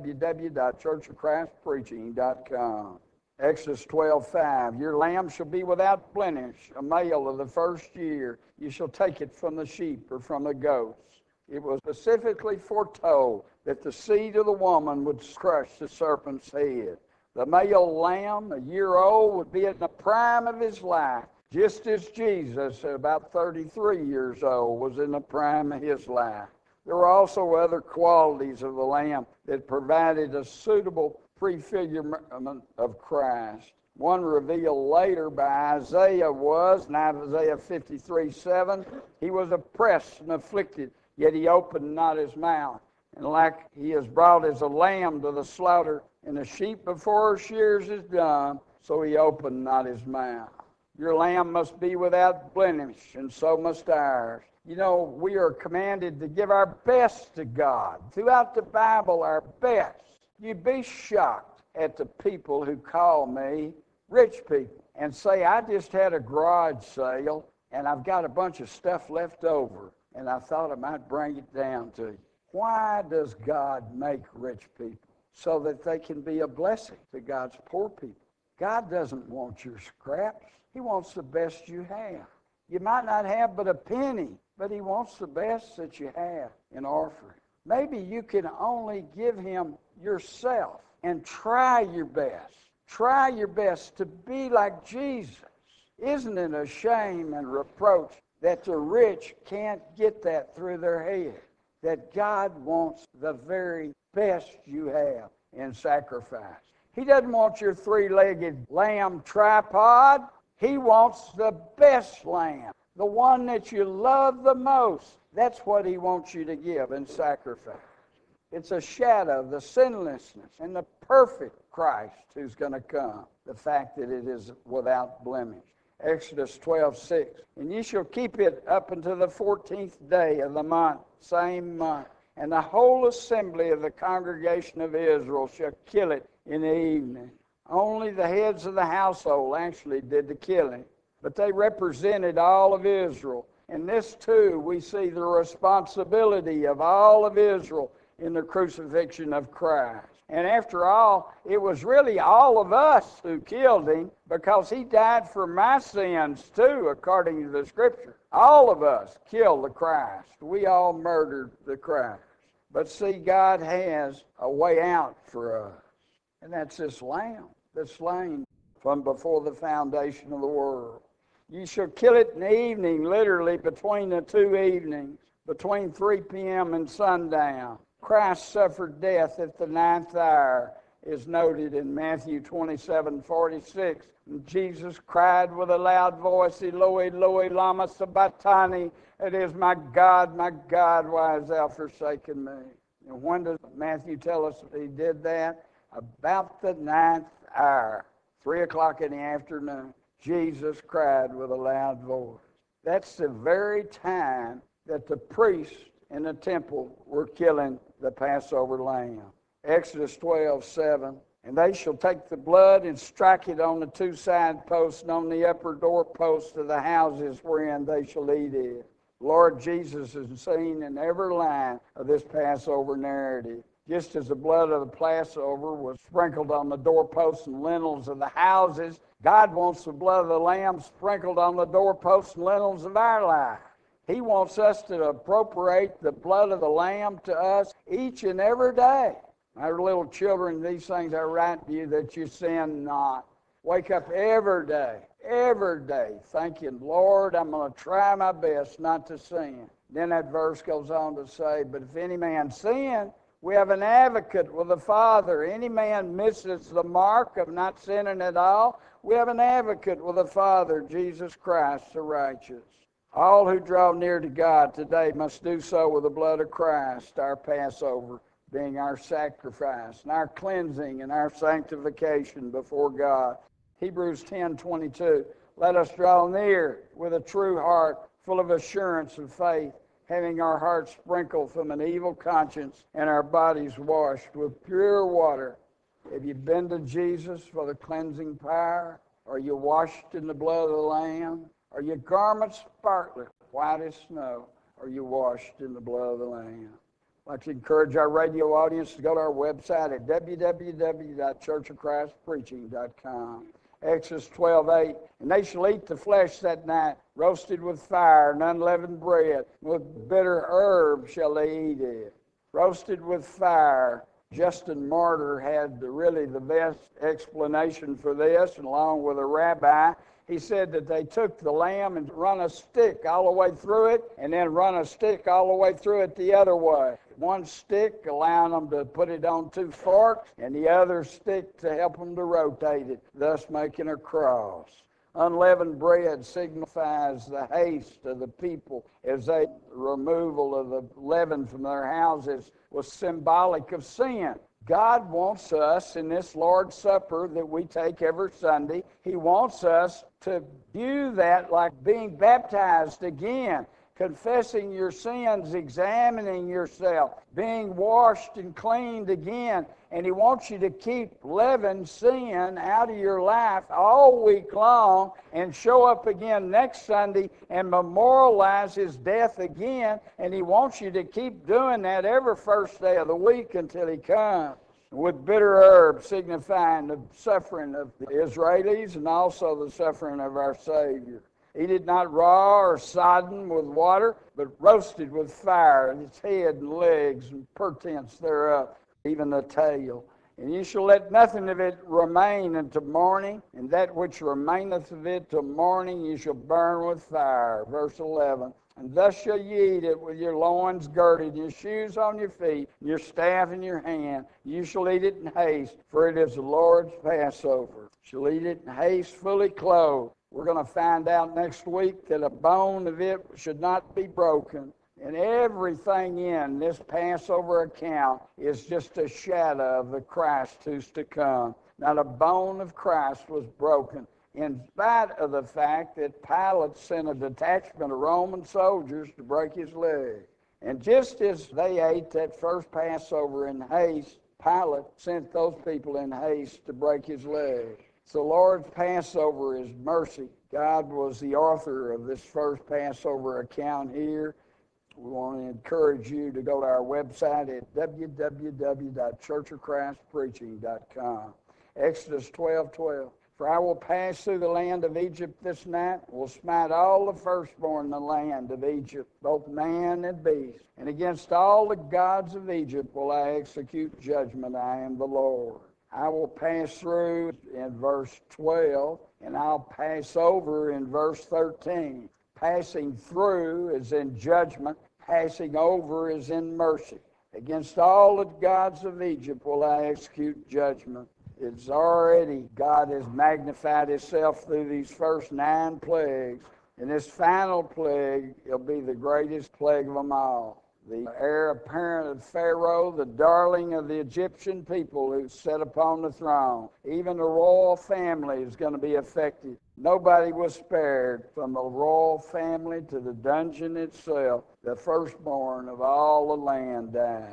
www.churchofchristpreaching.com. Exodus 12:5. Your lamb shall be without blemish, a male of the first year. You shall take it from the sheep or from the goats. It was specifically foretold that the seed of the woman would crush the serpent's head. The male lamb, a year old, would be in the prime of his life, just as Jesus, at about 33 years old, was in the prime of his life. There were also other qualities of the lamb that provided a suitable prefigurement of Christ. One revealed later by Isaiah was, in Isaiah 53:7, he was oppressed and afflicted, yet he opened not his mouth. And like he is brought as a lamb to the slaughter, and a sheep before her shears is dumb, so he opened not his mouth. Your lamb must be without blemish, and so must ours. You know, we are commanded to give our best to God. Throughout the Bible, our best. You'd be shocked at the people who call me rich people and say, I just had a garage sale and I've got a bunch of stuff left over. And I thought I might bring it down to you. Why does God make rich people? So that they can be a blessing to God's poor people. God doesn't want your scraps. He wants the best you have. You might not have but a penny, but he wants the best that you have in offering. Maybe you can only give him yourself and try your best. Try your best to be like Jesus. Isn't it a shame and reproach that the rich can't get that through their head? That God wants the very best you have in sacrifice. He doesn't want your three-legged lamb tripod. He wants the best lamb, the one that you love the most. That's what he wants you to give in sacrifice. It's a shadow of the sinlessness and the perfect Christ who's going to come. The fact that it is without blemish. Exodus 12:6. And ye shall keep it up until the 14th day of the month, same month. And the whole assembly of the congregation of Israel shall kill it in the evening. Only the heads of the household actually did the killing, but they represented all of Israel. And this too, we see the responsibility of all of Israel in the crucifixion of Christ. And after all, it was really all of us who killed him, because he died for my sins too, according to the Scripture. All of us killed the Christ. We all murdered the Christ. But see, God has a way out for us. And that's this lamb that's slain from before the foundation of the world. You shall kill it in the evening, literally between the two evenings, between 3 p.m. and sundown. Christ suffered death at the 9th hour, is noted in Matthew 27:46. And Jesus cried with a loud voice, Eloi, Eloi, lama sabachthani. It is, my God, why hast thou forsaken me? And when does Matthew tell us he did that? About the 9th hour, 3 o'clock in the afternoon, Jesus cried with a loud voice. That's the very time that the priests in the temple were killing the Passover lamb. Exodus 12:7. And they shall take the blood and strike it on the two side posts and on the upper door posts of the houses wherein they shall eat it. Lord Jesus is seen in every line of this Passover narrative. Just as the blood of the Passover was sprinkled on the doorposts and lintels of the houses, God wants the blood of the Lamb sprinkled on the doorposts and lintels of our life. He wants us to appropriate the blood of the Lamb to us each and every day. My little children, these things I write to you that you sin not. Wake up every day, thinking, Lord, I'm going to try my best not to sin. Then that verse goes on to say, but if any man sin, we have an advocate with the Father. Any man misses the mark of not sinning at all, we have an advocate with the Father, Jesus Christ, the righteous. All who draw near to God today must do so with the blood of Christ, our Passover, being our sacrifice, and our cleansing and our sanctification before God. Hebrews 10:22. Let us draw near with a true heart, full of assurance of faith, having our hearts sprinkled from an evil conscience and our bodies washed with pure water. Have you been to Jesus for the cleansing power? Are you washed in the blood of the Lamb? Are your garments sparkling, white as snow? Are you washed in the blood of the Lamb? I'd like to encourage our radio audience to go to our website at www.churchofchristpreaching.com. Exodus 12:8. And they shall eat the flesh that night, roasted with fire and unleavened bread. With bitter herbs shall they eat it. Roasted with fire. Justin Martyr had really the best explanation for this, and along with a rabbi. He said that they took the lamb and run a stick all the way through it, and then run a stick all the way through it the other way. One stick allowing them to put it on two forks, and the other stick to help them to rotate it, thus making a cross. Unleavened bread signifies the haste of the people as they removal of the leaven from their houses was symbolic of sin. God wants us in this Lord's Supper that we take every Sunday, He wants us to view that like being baptized again, confessing your sins, examining yourself, being washed and cleaned again. And he wants you to keep living sin out of your life all week long and show up again next Sunday and memorialize his death again. And he wants you to keep doing that every first day of the week until he comes. With bitter herbs signifying the suffering of the Israelis and also the suffering of our Savior. Eat it not raw or sodden with water, but roasted with fire, its head and legs and purtenance thereof, even the tail. And you shall let nothing of it remain until morning, and that which remaineth of it till morning you shall burn with fire. Verse 11. And thus shall ye eat it with your loins girded, your shoes on your feet, your staff in your hand. You shall eat it in haste, for it is the Lord's Passover. You shall eat it in haste, fully clothed. We're going to find out next week that a bone of it should not be broken. And everything in this Passover account is just a shadow of the Christ who's to come. Not a bone of Christ was broken, in spite of the fact that Pilate sent a detachment of Roman soldiers to break his leg. And just as they ate that first Passover in haste, Pilate sent those people in haste to break his leg. So the Lord's Passover is mercy. God was the author of this first Passover account here. We want to encourage you to go to our website at www.churchofchristpreaching.com. Exodus 12:12. For I will pass through the land of Egypt this night, will smite all the firstborn in the land of Egypt, both man and beast. And against all the gods of Egypt will I execute judgment. I am the Lord. I will pass through in verse 12, and I'll pass over in verse 13. Passing through is in judgment. Passing over is in mercy. Against all the gods of Egypt will I execute judgment. It's already, God has magnified himself through these first 9 plagues. And this final plague will be the greatest plague of them all. The heir apparent of Pharaoh, the darling of the Egyptian people who sat upon the throne. Even the royal family is going to be affected. Nobody was spared, from the royal family to the dungeon itself. The firstborn of all the land died.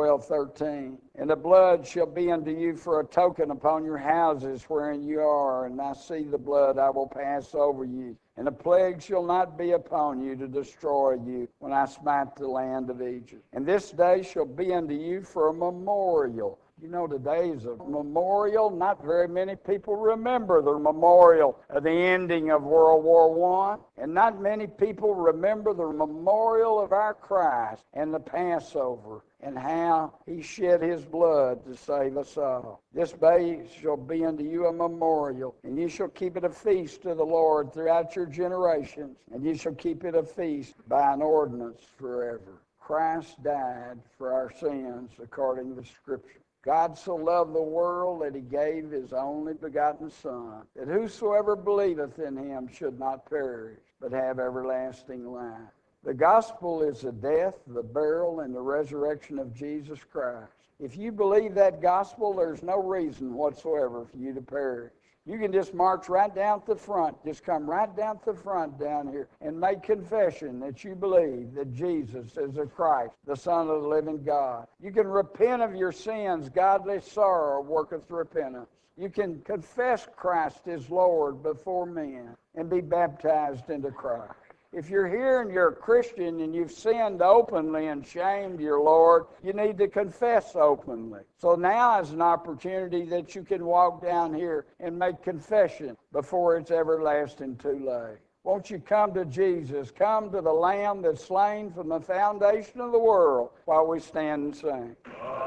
12:13. And the blood shall be unto you for a token upon your houses wherein you are, and I see the blood, I will pass over you. And the plague shall not be upon you to destroy you when I smite the land of Egypt. And this day shall be unto you for a memorial. You know, today is a memorial. Not very many people remember the memorial of the ending of World War I. And not many people remember the memorial of our Christ and the Passover and how he shed his blood to save us all. This day shall be unto you a memorial, and you shall keep it a feast to the Lord throughout your generations, and you shall keep it a feast by an ordinance forever. Christ died for our sins according to Scripture. God so loved the world that he gave his only begotten Son, that whosoever believeth in him should not perish, but have everlasting life. The gospel is the death, the burial, and the resurrection of Jesus Christ. If you believe that gospel, there's no reason whatsoever for you to perish. You can just march right down to the front, just come right down to the front down here and make confession that you believe that Jesus is the Christ, the Son of the living God. You can repent of your sins. Godly sorrow worketh repentance. You can confess Christ as Lord before men and be baptized into Christ. If you're here and you're a Christian and you've sinned openly and shamed your Lord, you need to confess openly. So now is an opportunity that you can walk down here and make confession before it's everlasting too late. Won't you come to Jesus? Come to the Lamb that's slain from the foundation of the world while we stand and sing.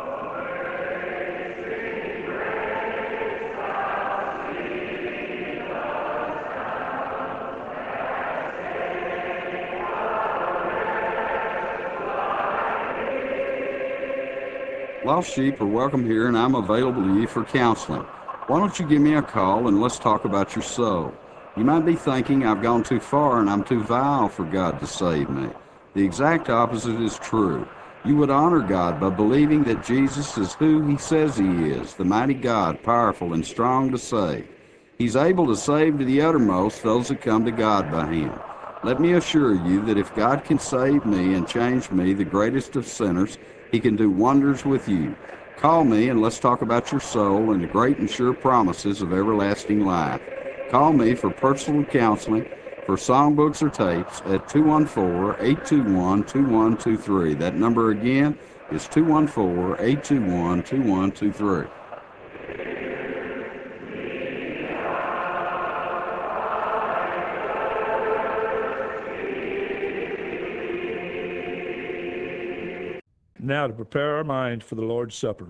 Lost sheep are welcome here, and I'm available to you for counseling. Why don't you give me a call and let's talk about your soul? You might be thinking I've gone too far and I'm too vile for God to save me. The exact opposite is true. You would honor God by believing that Jesus is who he says he is, the mighty God, powerful and strong to save. He's able to save to the uttermost those that come to God by him. Let me assure you that if God can save me and change me, the greatest of sinners, He can do wonders with you. Call me and let's talk about your soul and the great and sure promises of everlasting life. Call me for personal counseling, for songbooks or tapes at 214-821-2123. That number again is 214-821-2123.
Now to prepare our minds for the Lord's Supper.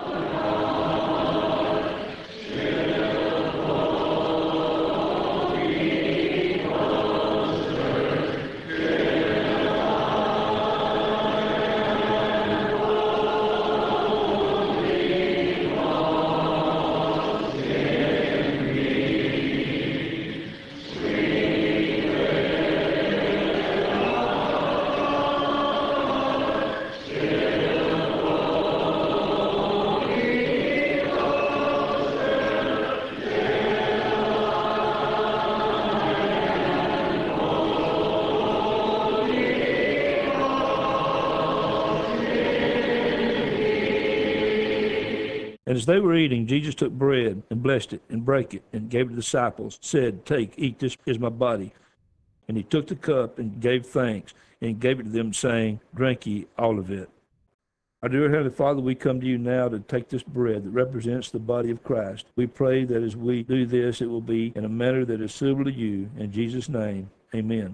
And as they were eating, Jesus took bread and blessed it and brake it and gave it to the disciples, said, "Take, eat, this is my body." And he took the cup and gave thanks and gave it to them, saying, "Drink ye all of it." Our dear Heavenly Father, we come to you now to take this bread that represents the body of Christ. We pray that as we do this, it will be in a manner that is suitable to you. In Jesus' name, amen.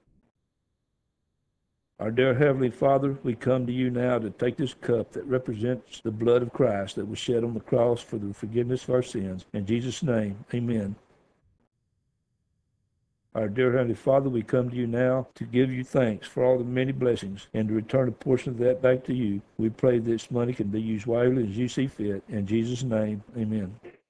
Our dear Heavenly Father, we come to you now to take this cup that represents the blood of Christ that was shed on the cross for the forgiveness of our sins. In Jesus' name, amen. Our dear Heavenly Father, we come to you now to give you thanks for all the many blessings and to return a portion of that back to you. We pray this money can be used wisely as you see fit. In Jesus' name, amen.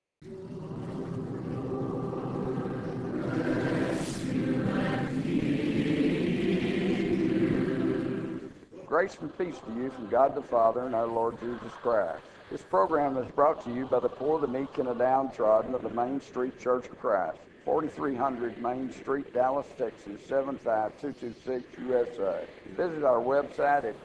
Grace and peace to you from God the Father and our Lord Jesus Christ. This program is brought to you by the poor, the meek, and the downtrodden of the Main Street Church of Christ, 4300 Main Street, Dallas, Texas, 75226 USA. Visit our website at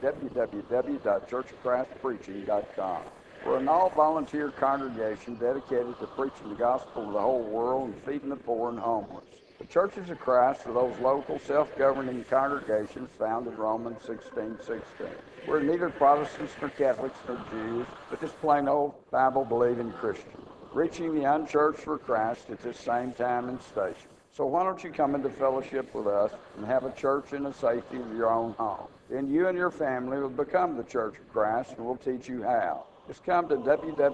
www.churchofchristpreaching.com. We're an all-volunteer congregation dedicated to preaching the gospel to the whole world and feeding the poor and homeless. The Churches of Christ are those local, self-governing congregations found in Romans 16:16. We're neither Protestants nor Catholics nor Jews, but just plain old Bible-believing Christians, reaching the unchurched for Christ at this same time and station. So why don't you come into fellowship with us and have a church in the safety of your own home? Then you and your family will become the Church of Christ, and we'll teach you how. Just come to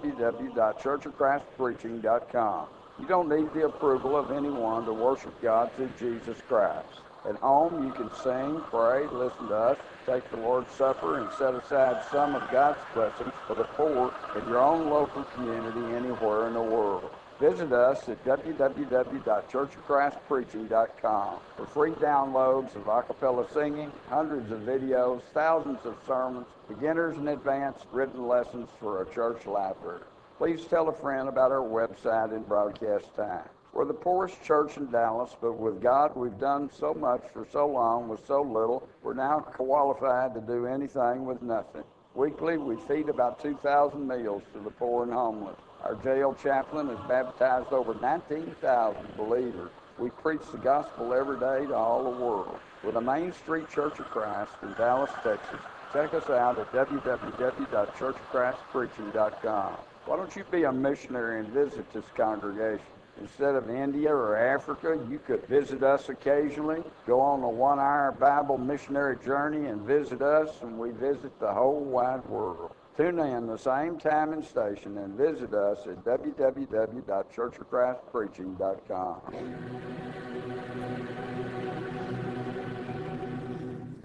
www.churchofchristpreaching.com. You don't need the approval of anyone to worship God through Jesus Christ. At home, you can sing, pray, listen to us, take the Lord's Supper, and set aside some of God's blessings for the poor in your own local community anywhere in the world. Visit us at www.churchofchristpreaching.com for free downloads of a cappella singing, hundreds of videos, thousands of sermons, beginners and advanced written lessons for a church library. Please tell a friend about our website and broadcast time. We're the poorest church in Dallas, but with God, we've done so much for so long with so little, we're now qualified to do anything with nothing. Weekly, we feed about 2,000 meals to the poor and homeless. Our jail chaplain has baptized over 19,000 believers. We preach the gospel every day to all the world. We're the Main Street Church of Christ in Dallas, Texas. Check us out at www.churchofchristpreaching.com. Why don't you be a missionary and visit this congregation? Instead of India or Africa, you could visit us occasionally, go on a 1-hour Bible missionary journey and visit us, and we visit the whole wide world. Tune in the same time and station and visit us at www.churchofchristpreaching.com.